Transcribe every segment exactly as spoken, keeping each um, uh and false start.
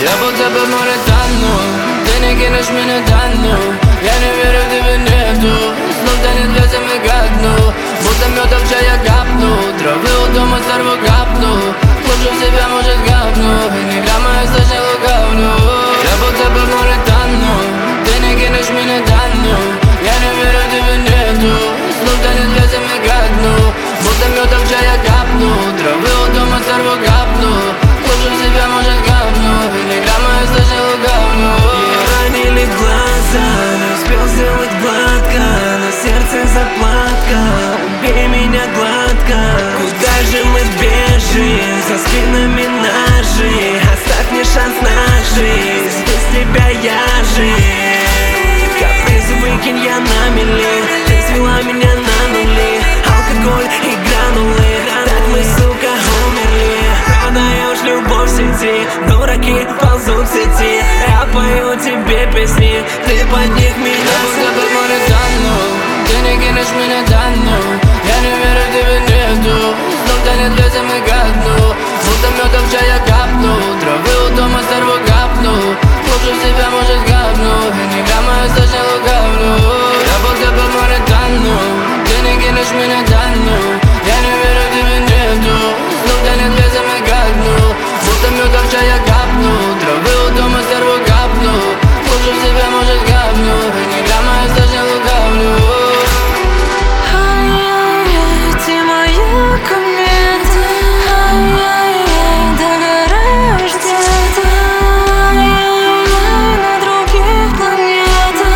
Я будто бы в море тону, ты не кинешь меня данну. Я не верю, в тебя нету, снов тянет вязами ко дну. Будто меда в чай я капну, травы у дома сорву капну. Лучше в себя, может, капну, и ни грамма я слышно лукавлю. Я будто бы в море тону, ты не кинешь меня данну. Я не верю, в тебя нету, снов тянет вязами ко дну. Будто меда в чай я капну, травы у дома сорву капну. Лучше в себя, может, капну, и ни грамма я слышно лукавлю. Ранили глаза, не успел сделать гладко, на сердце заплатка, убей меня гладко. Куда же мы бежим, за спинами ножи? Оставь мне шанс на жизнь, без тебя я жив. Капризы выкинь я на мели, ты свела меня на нули. Алкоголь и гранулы, так мы, сука, умерли. Продаешь любовь в сети, дураки ползут в сети. Я пою тебе песни, ты под них меня Я будто бы в море тону, ты не кинешь меня данну. Я не верю, в тебя нету, снов тянет вязами ко дну. Будто меда в чай я капну, травы у дома сорву капну. Лучше в себя, может, капну, и ни грамма я слышно лукавлю. Я будто бы в море тону, ты не кинешь меня данну. Я не верю, в тебя нету, снов тянет вязами ко дну. Будто меда в чай я капну, травы у дома сорву капну. Лучше в себя, может, капну, и ни грамма я слышно лукавлю. Ай-яй-яй, ты моя комета. Ай-яй-яй, догораешь где-то. Ай-яй-яй, на других планетах.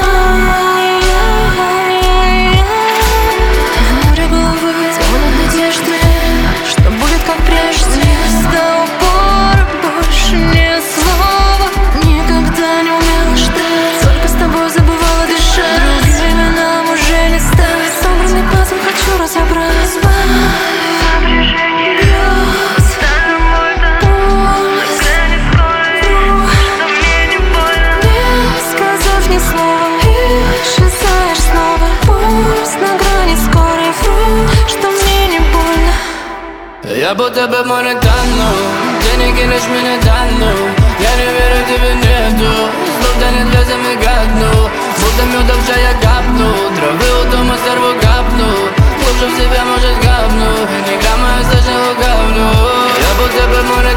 Ай-яй-яй. Море головы, тонут надежды, что будет как прежде. До упора больше ни слова. Никогда не умела ждать, только с тобой забывала дышать. Другими нам уже не стать. Собранный пазл хочу разобрать. Напряжение бьет, пульс, что мне не больно. Не сказав ни слова, исчезаешь снова. Пульс на грани скорой, вру, что мне не больно. Я будто бы в море тону, ты не кинешь меня данну. Я не верю, в тебя нету, снов тянет вязами ко дну. Будто меда в чай я капну, травы у дома сорву капну. Лучше в себя, может, капну, и ни грамма я слышно лукавлю. Я будто бы в море